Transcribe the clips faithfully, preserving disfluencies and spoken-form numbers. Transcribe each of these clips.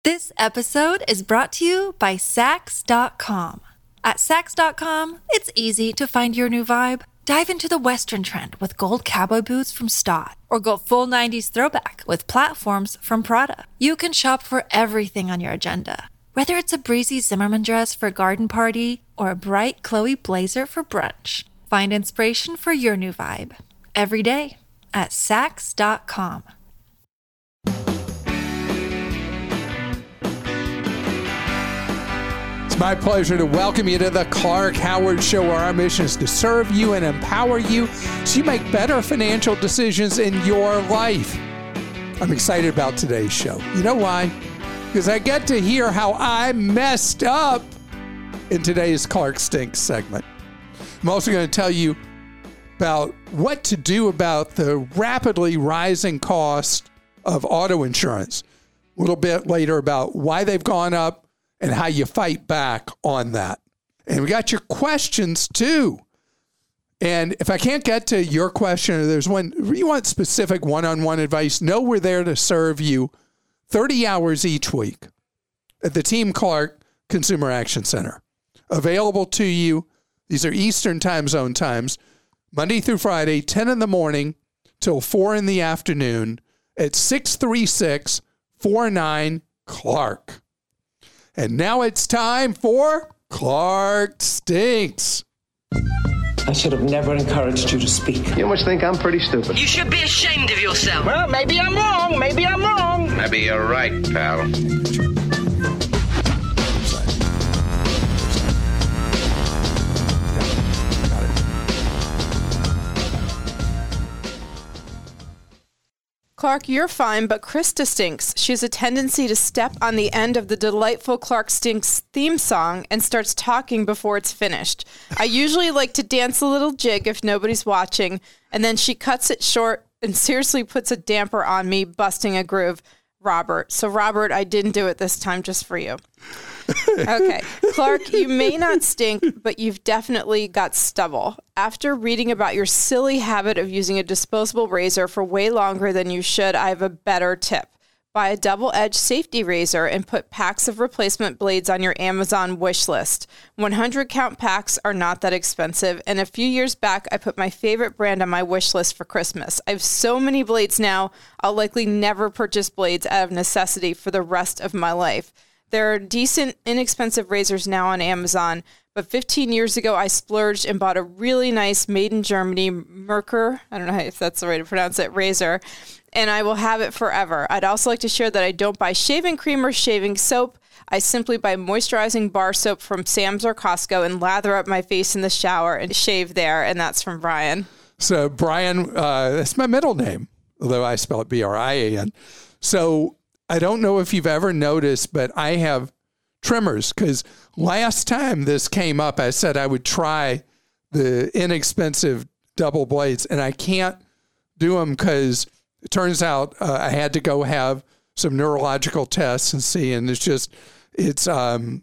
This episode is brought to you by Sax dot com. At Sax dot com, it's easy to find your new vibe. Dive into the Western trend with gold cowboy boots from Stott, or go full nineties throwback with platforms from Prada. You can shop for everything on your agenda, whether it's a breezy Zimmermann dress for a garden party or a bright Chloe blazer for brunch. Find inspiration for your new vibe every day at Sax dot com. It's my pleasure to welcome you to the Clark Howard Show, where our mission is to serve you and empower you so you make better financial decisions in your life. I'm excited about today's show. You know why? Because I get to hear how I messed up in today's Clark Stinks segment. I'm also going to tell you about what to do about the rapidly rising cost of auto insurance. A little bit later about why they've gone up and how you fight back on that. And we got your questions too. And if I can't get to your question, or there's one, you want specific one-on-one advice, know we're there to serve you thirty hours each week at the Team Clark Consumer Action Center. Available to you. These are Eastern time zone times, Monday through Friday, ten in the morning till four in the afternoon at six three six, four nine, Clark. And now it's time for Clark Stinks. I should have never encouraged you to speak. You must think I'm pretty stupid. You should be ashamed of yourself. Well, maybe I'm wrong. Maybe I'm wrong. Maybe you're right, pal. Clark, you're fine, but Krista stinks. She has a tendency to step on the end of the delightful Clark Stinks theme song and starts talking before it's finished. I usually like to dance a little jig if nobody's watching, and then she cuts it short and seriously puts a damper on me, busting a groove. Robert. So, Robert, I didn't do it this time just for you. Okay. Clark, you may not stink, but you've definitely got stubble. After reading about your silly habit of using a disposable razor for way longer than you should, I have a better tip. Buy a double-edged safety razor and put packs of replacement blades on your Amazon wish list. one hundred count packs are not that expensive, and a few years back, I put my favorite brand on my wish list for Christmas. I have so many blades now, I'll likely never purchase blades out of necessity for the rest of my life. There are decent, inexpensive razors now on Amazon, but fifteen years ago, I splurged and bought a really nice made in Germany Merkur, I don't know if that's the way to pronounce it, razor, and I will have it forever. I'd also like to share that I don't buy shaving cream or shaving soap. I simply buy moisturizing bar soap from Sam's or Costco and lather up my face in the shower and shave there, and that's from Brian. So Brian, uh, that's my middle name, although I spell it B R I A N. So I don't know if you've ever noticed, but I have trimmers, because last time this came up, I said I would try the inexpensive double blades, and I can't do them because it turns out uh, I had to go have some neurological tests and see, and it's just, it's, um,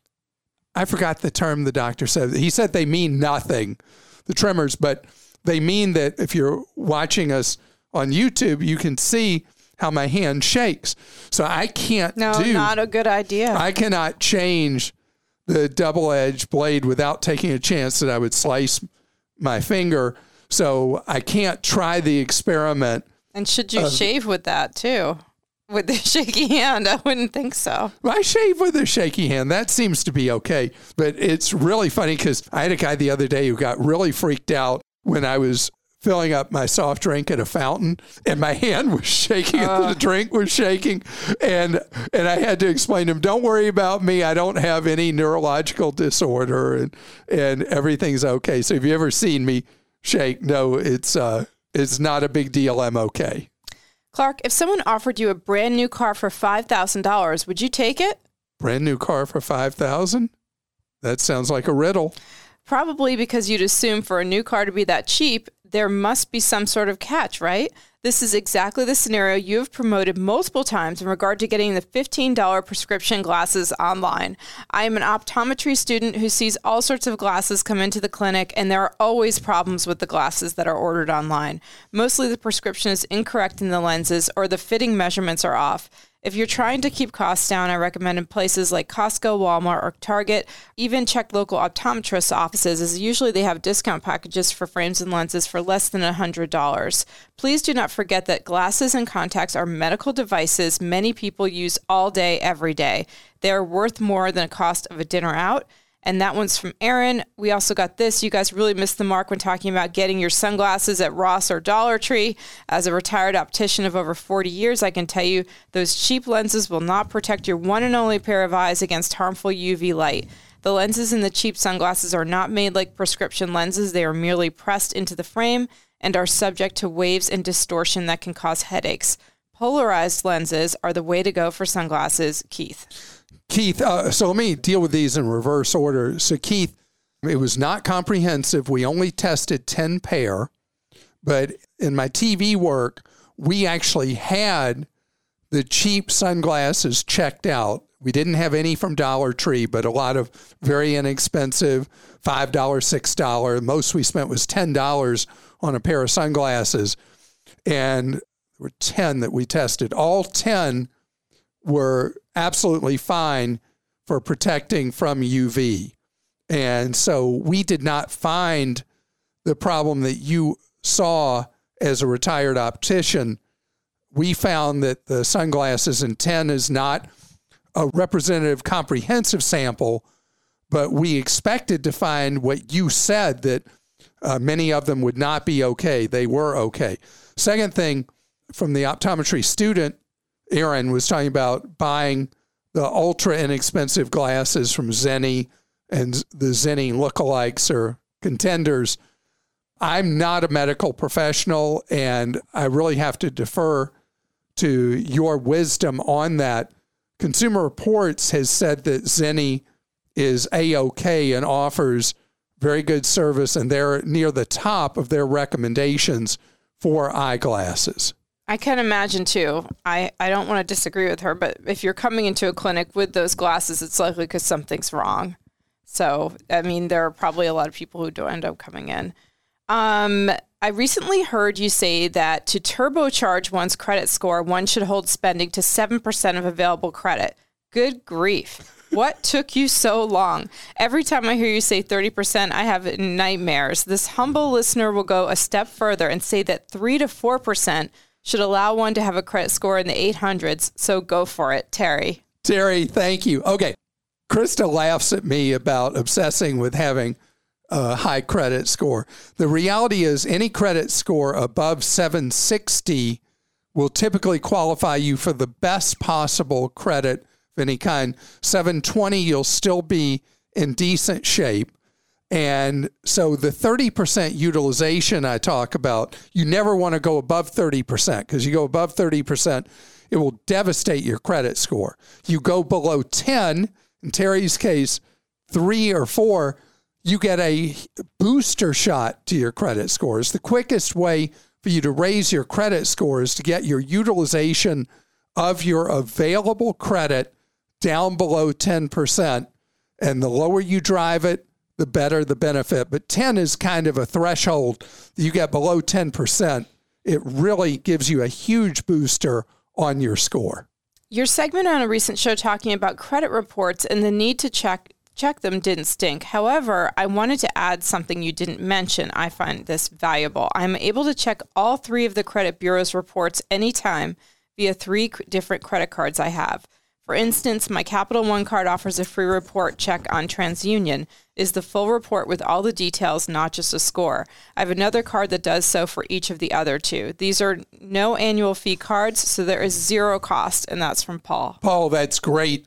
I forgot the term the doctor said. He said they mean nothing, the trimmers, but they mean that if you're watching us on YouTube, you can see how my hand shakes. So I can't no, do. No, not a good idea. I cannot change the double-edged blade without taking a chance that I would slice my finger. So I can't try the experiment. And should you of, shave with that too? With the shaky hand? I wouldn't think so. I shave with a shaky hand. That seems to be okay. But it's really funny because I had a guy the other day who got really freaked out when I was filling up my soft drink at a fountain, and my hand was shaking, uh. and the drink was shaking, and and I had to explain to him, don't worry about me, I don't have any neurological disorder, and and everything's okay. So have you ever seen me shake? No, it's uh, it's not a big deal, I'm okay. Clark, if someone offered you a brand new car for five thousand dollars, would you take it? Brand new car for five thousand dollars? That sounds like a riddle. Probably because you'd assume for a new car to be that cheap, there must be some sort of catch, right? This is exactly the scenario you have promoted multiple times in regard to getting the fifteen dollars prescription glasses online. I am an optometry student who sees all sorts of glasses come into the clinic, and there are always problems with the glasses that are ordered online. Mostly the prescription is incorrect in the lenses or the fitting measurements are off. If you're trying to keep costs down, I recommend in places like Costco, Walmart, or Target. Even check local optometrist offices, as usually they have discount packages for frames and lenses for less than one hundred dollars. Please do not forget that glasses and contacts are medical devices many people use all day, every day. They are worth more than the cost of a dinner out. And that one's from Aaron. We also got this. You guys really missed the mark when talking about getting your sunglasses at Ross or Dollar Tree. As a retired optician of over forty years, I can tell you those cheap lenses will not protect your one and only pair of eyes against harmful U V light. The lenses in the cheap sunglasses are not made like prescription lenses. They are merely pressed into the frame and are subject to waves and distortion that can cause headaches. Polarized lenses are the way to go for sunglasses. Keith. Keith, uh, so let me deal with these in reverse order. So Keith, it was not comprehensive. We only tested ten pair, but in my T V work, we actually had the cheap sunglasses checked out. We didn't have any from Dollar Tree, but a lot of very inexpensive, five dollars, six dollars. Most we spent was ten dollars on a pair of sunglasses. And there were ten that we tested. All ten were absolutely fine for protecting from U V. And so we did not find the problem that you saw as a retired optician. We found that the sunglasses in ten is not a representative comprehensive sample, but we expected to find what you said, that uh, many of them would not be okay. They were okay. Second thing, from the optometry student, Aaron was talking about buying the ultra inexpensive glasses from Zenni and the Zenni lookalikes or contenders. I'm not a medical professional, and I really have to defer to your wisdom on that. Consumer Reports has said that Zenni is A-OK and offers very good service, and they're near the top of their recommendations for eyeglasses. I can imagine, too. I, I don't want to disagree with her, but if you're coming into a clinic with those glasses, it's likely because something's wrong. So, I mean, there are probably a lot of people who don't end up coming in. Um, I recently heard you say that to turbocharge one's credit score, one should hold spending to seven percent of available credit. Good grief. What took you so long? Every time I hear you say thirty percent, I have nightmares. This humble listener will go a step further and say that three to four percent should allow one to have a credit score in the eight hundreds. So go for it, Terry. Terry, thank you. Okay. Krista laughs at me about obsessing with having a high credit score. The reality is any credit score above seven sixty will typically qualify you for the best possible credit of any kind. seven twenty, you'll still be in decent shape. And so the thirty percent utilization I talk about, you never want to go above thirty percent, because you go above thirty percent, it will devastate your credit score. You go below ten, in Terry's case, three or four, you get a booster shot to your credit scores. The quickest way for you to raise your credit score is to get your utilization of your available credit down below ten percent. And the lower you drive it, the better the benefit. But ten is kind of a threshold. You get below ten percent, it really gives you a huge booster on your score. Your segment on a recent show talking about credit reports and the need to check check them didn't stink. However, I wanted to add something you didn't mention. I find this valuable. I'm able to check all three of the credit bureau's reports anytime via three different credit cards I have. For instance, my Capital One card offers a free report check on TransUnion. Is the full report with all the details, not just a score. I have another card that does so for each of the other two. These are no annual fee cards, so there is zero cost, and that's from Paul. Paul, that's great.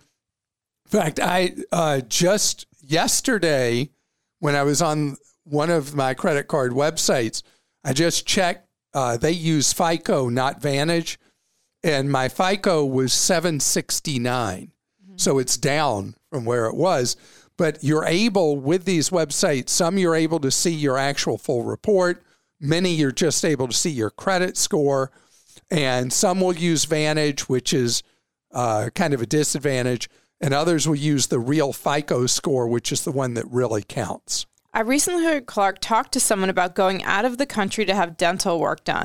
In fact, I uh, just yesterday, when I was on one of my credit card websites, I just checked. Uh, they use FICO, not Vantage. And my FICO was seven sixty-nine. Mm-hmm. So it's down from where it was. But you're able, with these websites, some you're able to see your actual full report. Many you're just able to see your credit score. And some will use Vantage, which is uh, kind of a disadvantage. And others will use the real FICO score, which is the one that really counts. I recently heard Clark talk to someone about going out of the country to have dental work done.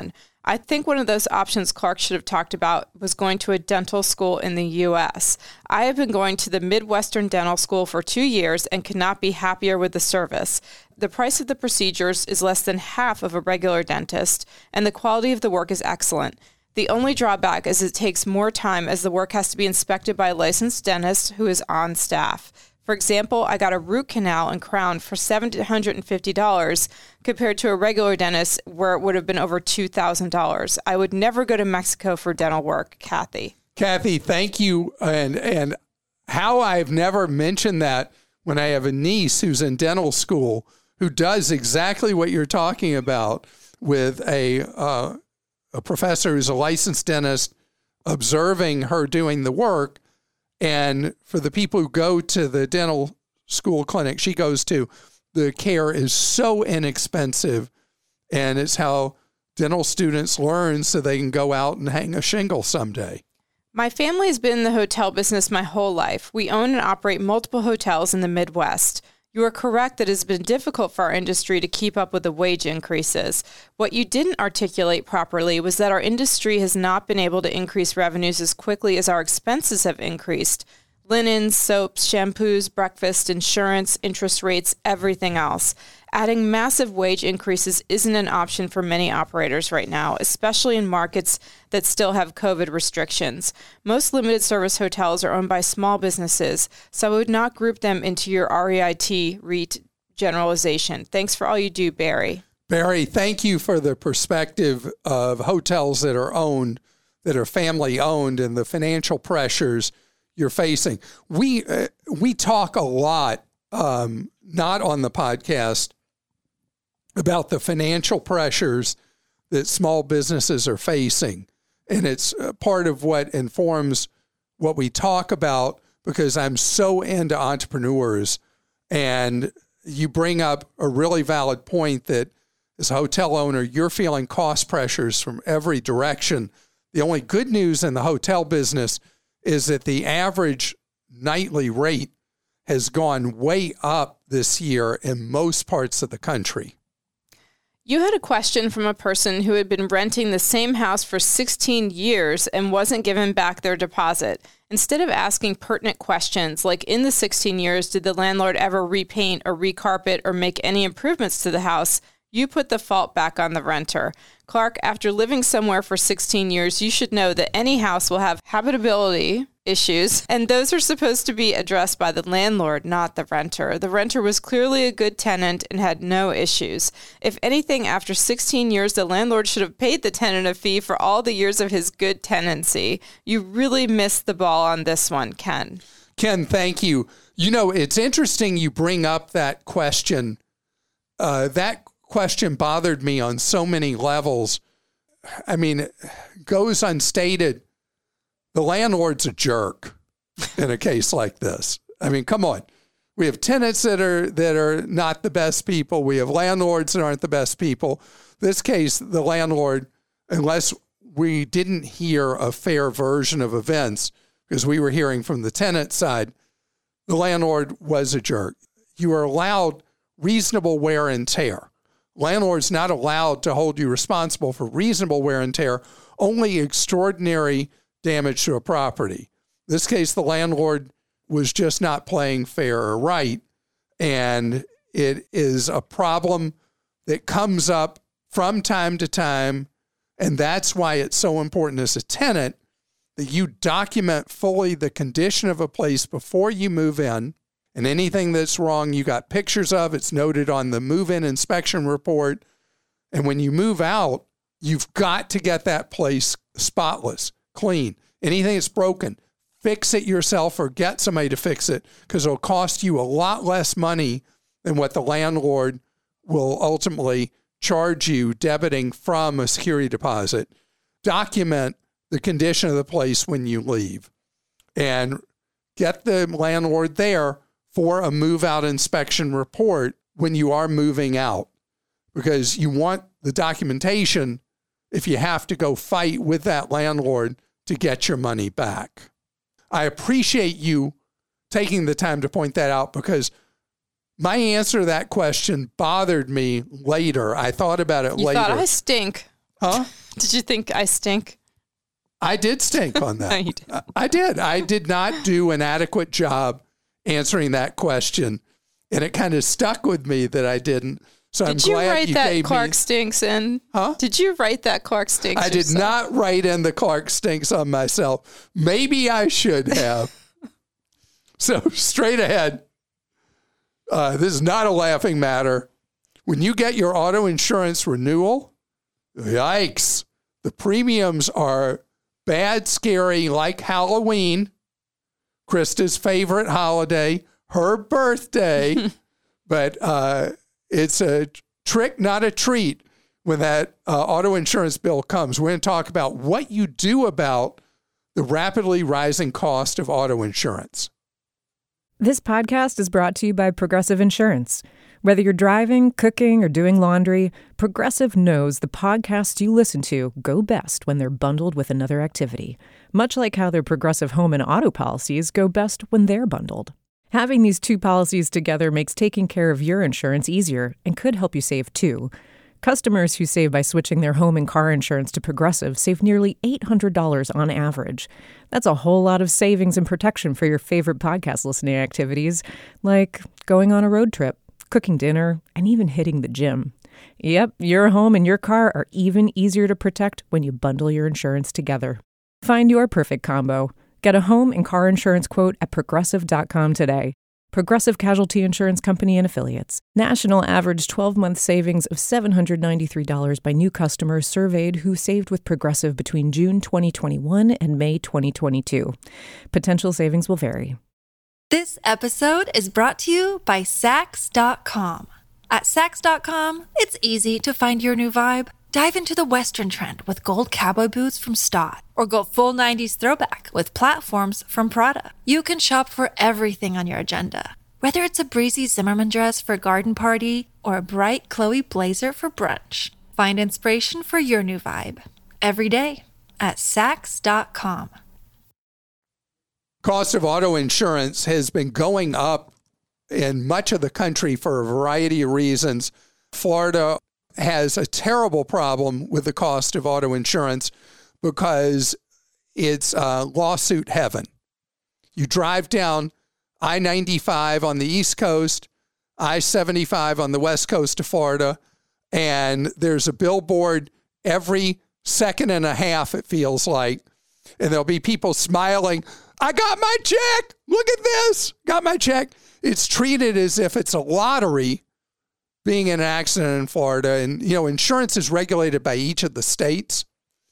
I think one of those options Clark should have talked about was going to a dental school in the U S. I have been going to the Midwestern Dental School for two years and could not be happier with the service. The price of the procedures is less than half of a regular dentist, and the quality of the work is excellent. The only drawback is it takes more time as the work has to be inspected by a licensed dentist who is on staff. For example, I got a root canal and crown for seven hundred fifty dollars compared to a regular dentist where it would have been over two thousand dollars. I would never go to Mexico for dental work, Kathy. Kathy, thank you. And, and how I've never mentioned that when I have a niece who's in dental school who does exactly what you're talking about with a, uh, a professor who's a licensed dentist observing her doing the work. And for the people who go to the dental school clinic she goes to, the care is so inexpensive, and it's how dental students learn so they can go out and hang a shingle someday. My family has been in the hotel business my whole life. We own and operate multiple hotels in the Midwest. You are correct that it has been difficult for our industry to keep up with the wage increases. What you didn't articulate properly was that our industry has not been able to increase revenues as quickly as our expenses have increased. Linens, soaps, shampoos, breakfast, insurance, interest rates, everything else. Adding massive wage increases isn't an option for many operators right now, especially in markets that still have COVID restrictions. Most limited service hotels are owned by small businesses, so I would not group them into your R E I T REIT generalization. Thanks for all you do, Barry. Barry, thank you for the perspective of hotels that are owned, that are family owned, and the financial pressures you're facing. We uh, we talk a lot, um, not on the podcast, about the financial pressures that small businesses are facing. And it's uh, part of what informs what we talk about, because I'm so into entrepreneurs. And you bring up a really valid point that as a hotel owner, you're feeling cost pressures from every direction. The only good news in the hotel business is that the average nightly rate has gone way up this year in most parts of the country. You had a question from a person who had been renting the same house for sixteen years and wasn't given back their deposit. Instead of asking pertinent questions like, in the sixteen years, did the landlord ever repaint or recarpet or make any improvements to the house, you put the fault back on the renter. Clark, after living somewhere for sixteen years, you should know that any house will have habitability issues, and those are supposed to be addressed by the landlord, not the renter. The renter was clearly a good tenant and had no issues. If anything, after sixteen years, the landlord should have paid the tenant a fee for all the years of his good tenancy. You really missed the ball on this one, Ken. Ken, thank you. You know, it's interesting you bring up that question. Uh, that question bothered me on so many levels. I mean, it goes unstated. The landlord's a jerk in a case like this. I mean, come on. We have tenants that are that are not the best people. We have landlords that aren't the best people. This case, the landlord, unless we didn't hear a fair version of events, because we were hearing from the tenant side, the landlord was a jerk. You are allowed reasonable wear and tear. Landlord's not allowed to hold you responsible for reasonable wear and tear, only extraordinary damage to a property. In this case, the landlord was just not playing fair or right, and it is a problem that comes up from time to time, and that's why it's so important as a tenant that you document fully the condition of a place before you move in, and anything that's wrong, you got pictures of, it's noted on the move-in inspection report, and when you move out, you've got to get that place spotless, clean. Anything that's broken, fix it yourself or get somebody to fix it, because it'll cost you a lot less money than what the landlord will ultimately charge you debiting from a security deposit. Document the condition of the place when you leave and get the landlord there for a move-out inspection report when you are moving out, because you want the documentation if you have to go fight with that landlord to get your money back. I appreciate you taking the time to point that out, because my answer to that question bothered me later. I thought about it you later. You thought I stink. Huh? Did you think I stink? I did stink on that. No, you did. I, I did. I did not do an adequate job answering that question. And it kind of stuck with me that I didn't. So did I'm you glad write you that gave Clark me, stinks in? Huh? Did you write that Clark stinks? I did yourself? not write in the Clark stinks on myself. Maybe I should have. So straight ahead. Uh, this is not a laughing matter. When you get your auto insurance renewal, yikes. The premiums are bad, scary, like Halloween, Krista's favorite holiday, her birthday. But uh, it's a trick, not a treat, when that uh, auto insurance bill comes. We're going to talk about what you do about the rapidly rising cost of auto insurance. This podcast is brought to you by Progressive Insurance. Whether you're driving, cooking, or doing laundry, Progressive knows the podcasts you listen to go best when they're bundled with another activity, much like how their Progressive home and auto policies go best when they're bundled. Having these two policies together makes taking care of your insurance easier and could help you save too. Customers who save by switching their home and car insurance to Progressive save nearly eight hundred dollars on average. That's a whole lot of savings and protection for your favorite podcast listening activities, like going on a road trip, cooking dinner, and even hitting the gym. Yep, your home and your car are even easier to protect when you bundle your insurance together. Find your perfect combo. Get a home and car insurance quote at progressive dot com today. Progressive Casualty Insurance Company and Affiliates. National average twelve-month savings of seven hundred ninety-three dollars by new customers surveyed who saved with Progressive between June twenty twenty-one and May twenty twenty-two. Potential savings will vary. This episode is brought to you by Sax dot com. At Sax dot com, it's easy to find your new vibe. Dive into the Western trend with gold cowboy boots from Stott, or go full nineties throwback with platforms from Prada. You can shop for everything on your agenda, whether it's a breezy Zimmermann dress for a garden party or a bright Chloe blazer for brunch. Find inspiration for your new vibe every day at Sax dot com. Cost of auto insurance has been going up in much of the country for a variety of reasons. Florida has a terrible problem with the cost of auto insurance because it's uh, lawsuit heaven. You drive down I ninety-five on the East Coast, I seventy-five on the West Coast of Florida, and there's a billboard every second and a half, it feels like, and there'll be people smiling, I got my check, look at this, got my check. It's treated as if it's a lottery being in an accident in Florida. And, you know, insurance is regulated by each of the states.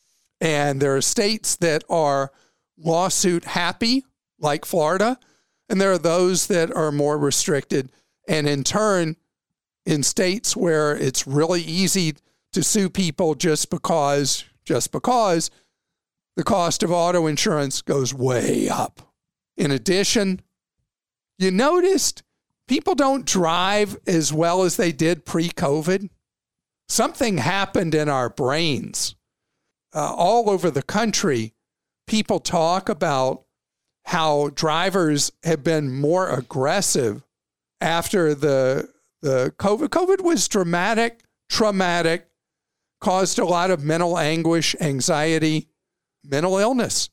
And there are states that are lawsuit happy, like Florida. And there are those that are more restricted. And in turn, in states where it's really easy to sue people just because, just because the cost of auto insurance goes way up. In addition, you noticed people don't drive as well as they did pre-COVID. Something happened in our brains. Uh, all over the country, people talk about how drivers have been more aggressive after the, the COVID. COVID was dramatic, traumatic, caused a lot of mental anguish, anxiety, mental illness,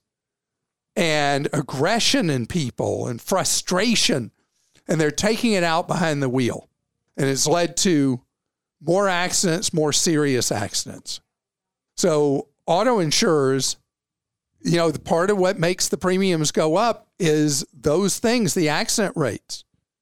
and aggression in people and frustration. And they're taking it out behind the wheel. And it's led to more accidents, more serious accidents. So auto insurers, you know, the part of what makes the premiums go up is those things, the accident rates.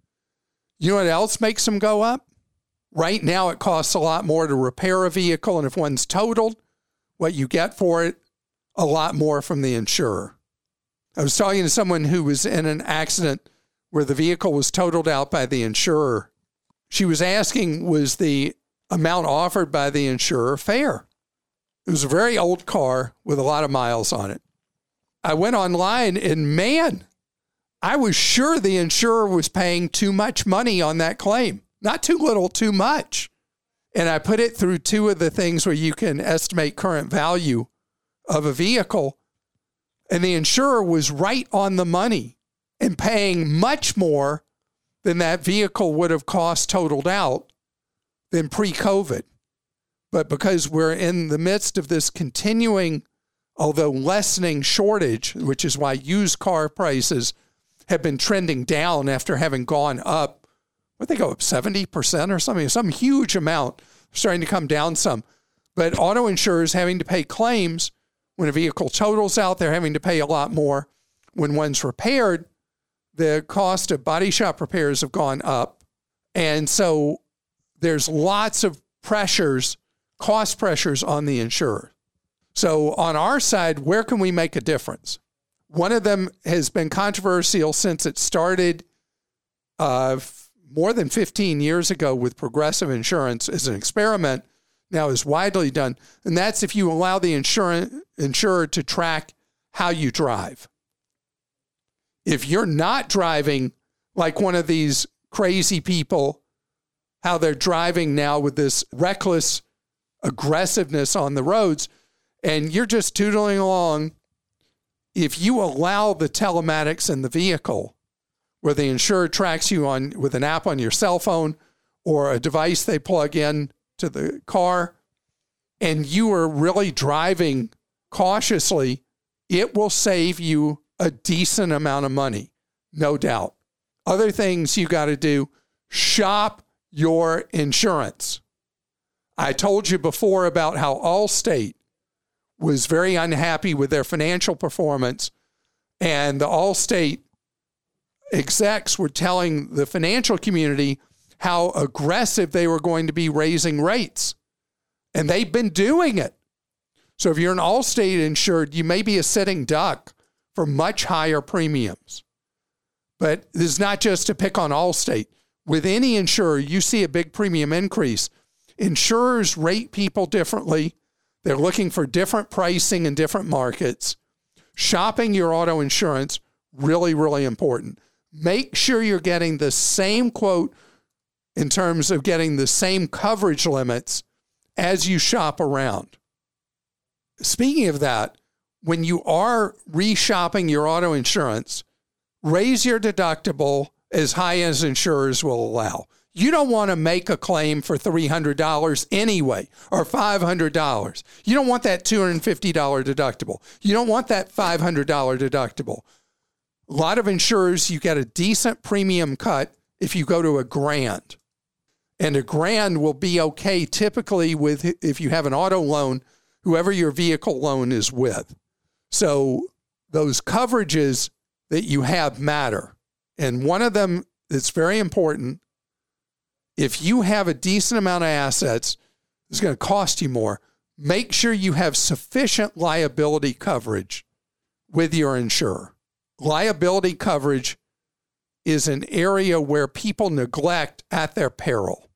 You know what else makes them go up? Right now, it costs a lot more to repair a vehicle. And if one's totaled, what you get for it, a lot more from the insurer. I was talking to someone who was in an accident where the vehicle was totaled out by the insurer. She was asking, was the amount offered by the insurer fair? It was a very old car with a lot of miles on it. I went online and man, I was sure the insurer was paying too much money on that claim. Not too little, too much. And I put it through two of the things where you can estimate current value of a vehicle. And the insurer was right on the money and paying much more than that vehicle would have cost totaled out than pre-COVID. But because we're in the midst of this continuing, although lessening shortage, which is why used car prices have been trending down after having gone up, what they go up seventy percent or something, some huge amount, starting to come down some. But auto insurers having to pay claims when a vehicle totals out, they're having to pay a lot more. When one's repaired, the cost of body shop repairs have gone up. And so there's lots of pressures, cost pressures on the insurer. So on our side, where can we make a difference? One of them has been controversial since it started uh, more than fifteen years ago with Progressive Insurance as an experiment, now is widely done. And that's if you allow the insurance, insurer to track how you drive. If you're not driving like one of these crazy people, how they're driving now with this reckless aggressiveness on the roads, and you're just tootling along, if you allow the telematics in the vehicle, where the insurer tracks you on with an app on your cell phone or a device they plug in to the car, and you are really driving cautiously, it will save you a decent amount of money, no doubt. Other things you got to do, shop your insurance. I told you before about how Allstate was very unhappy with their financial performance, and the Allstate execs were telling the financial community how aggressive they were going to be raising rates. And they've been doing it. So if you're an Allstate insured, you may be a sitting duck for much higher premiums. But this is not just to pick on Allstate. With any insurer, you see a big premium increase. Insurers rate people differently. They're looking for different pricing in different markets. Shopping your auto insurance, really, really important. Make sure you're getting the same quote in terms of getting the same coverage limits as you shop around. Speaking of that, when you are reshopping your auto insurance, raise your deductible as high as insurers will allow. You don't want to make a claim for three hundred dollars anyway, or five hundred dollars. You don't want that two hundred fifty dollars deductible. You don't want that five hundred dollars deductible. A lot of insurers, you get a decent premium cut if you go to a grand. And a grand will be okay typically with, if you have an auto loan, whoever your vehicle loan is with. So those coverages that you have matter. And one of them that's very important, if you have a decent amount of assets, it's going to cost you more. Make sure you have sufficient liability coverage with your insurer. Liability coverage is an area where people neglect at their peril.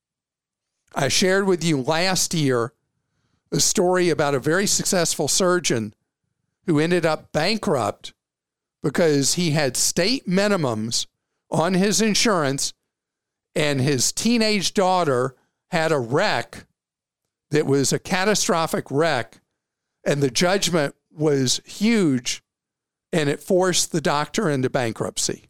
I shared with you last year a story about a very successful surgeon who ended up bankrupt because he had state minimums on his insurance, and his teenage daughter had a wreck that was a catastrophic wreck, and the judgment was huge, and it forced the doctor into bankruptcy.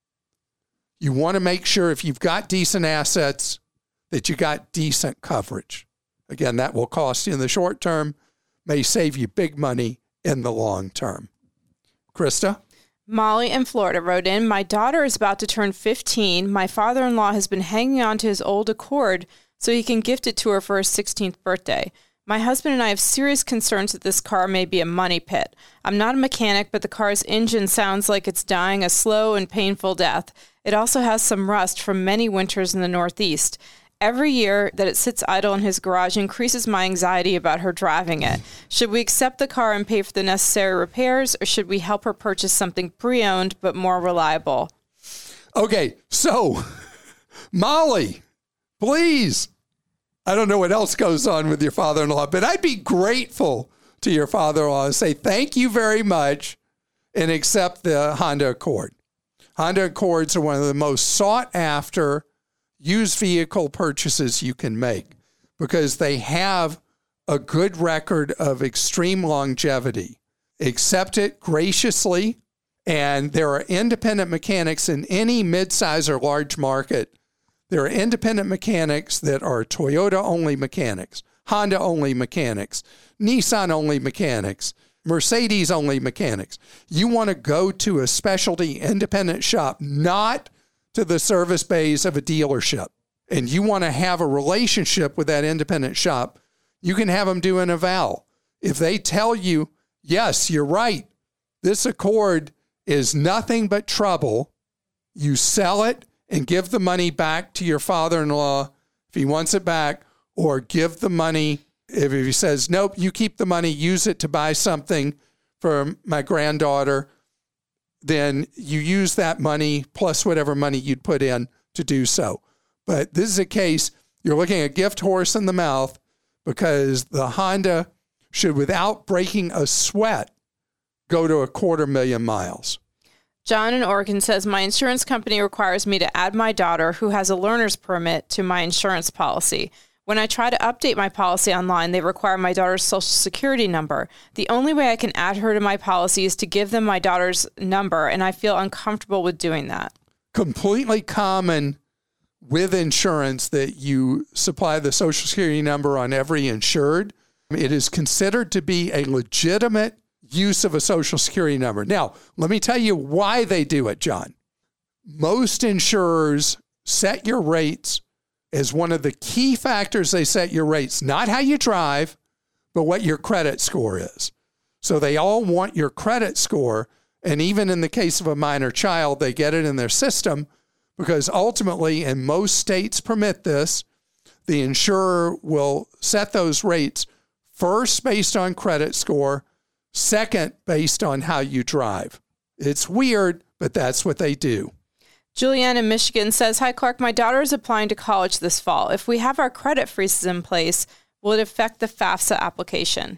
You want to make sure if you've got decent assets that you got decent coverage. Again, that will cost you in the short term, may save you big money in the long term. Krista? Molly in Florida wrote in, my daughter is about to turn fifteen. My father-in-law has been hanging on to his old Accord so he can gift it to her for her sixteenth birthday. My husband and I have serious concerns that this car may be a money pit. I'm not a mechanic, but the car's engine sounds like it's dying a slow and painful death. It also has some rust from many winters in the Northeast. Every year that it sits idle in his garage increases my anxiety about her driving it. Should we accept the car and pay for the necessary repairs, or should we help her purchase something pre-owned but more reliable? Okay, so, Molly, please. I don't know what else goes on with your father-in-law, but I'd be grateful to your father-in-law and say thank you very much and accept the Honda Accord. Honda Accords are one of the most sought-after used vehicle purchases you can make because they have a good record of extreme longevity. Accept it graciously, and there are independent mechanics in any midsize or large market. There are independent mechanics that are Toyota-only mechanics, Honda only mechanics, Nissan only mechanics, Mercedes only mechanics. You want to go to a specialty independent shop, not to the service bays of a dealership. And you want to have a relationship with that independent shop, you can have them do an eval. If they tell you, yes, you're right, this Accord is nothing but trouble, you sell it and give the money back to your father-in-law if he wants it back, or give the money. If he says, nope, you keep the money, use it to buy something for my granddaughter, then you use that money plus whatever money you'd put in to do so. But this is a case, you're looking at a gift horse in the mouth, because the Honda should, without breaking a sweat, go to a quarter million miles. John in Oregon says, my insurance company requires me to add my daughter, who has a learner's permit, to my insurance policy. When I try to update my policy online, they require my daughter's social security number. The only way I can add her to my policy is to give them my daughter's number, and I feel uncomfortable with doing that. Completely common with insurance that you supply the social security number on every insured. It is considered to be a legitimate use of a social security number. Now, let me tell you why they do it, John. Most insurers set your rates as one of the key factors. They set your rates, not how you drive, but what your credit score is. So they all want your credit score. And even in the case of a minor child, they get it in their system, because ultimately, and most states permit this, the insurer will set those rates first based on credit score, second based on how you drive. It's weird, but that's what they do. Julianne in Michigan says, hi, Clark. My daughter is applying to college this fall. If we have our credit freezes in place, will it affect the FAFSA application?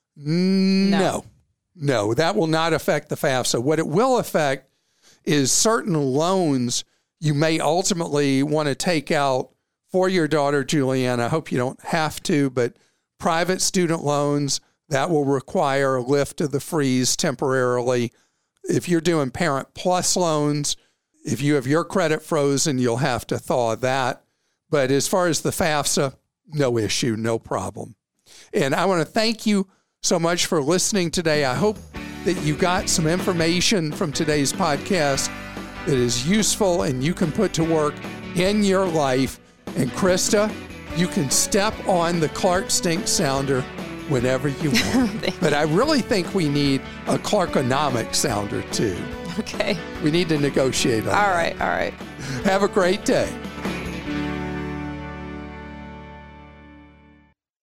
No. No, no, that will not affect the FAFSA. What it will affect is certain loans you may ultimately want to take out for your daughter, Julianne. I hope you don't have to, but private student loans, that will require a lift of the freeze temporarily. If you're doing Parent Plus loans, if you have your credit frozen, you'll have to thaw that. But as far as the FAFSA, no issue, no problem. And I want to thank you so much for listening today. I hope that you got some information from today's podcast that is useful and you can put to work in your life. And Krista, you can step on the Clark Stink Sounder whenever you want. But I really think we need a Clarkonomic sounder too. Okay. We need to negotiate on All that. right, all right. Have a great day.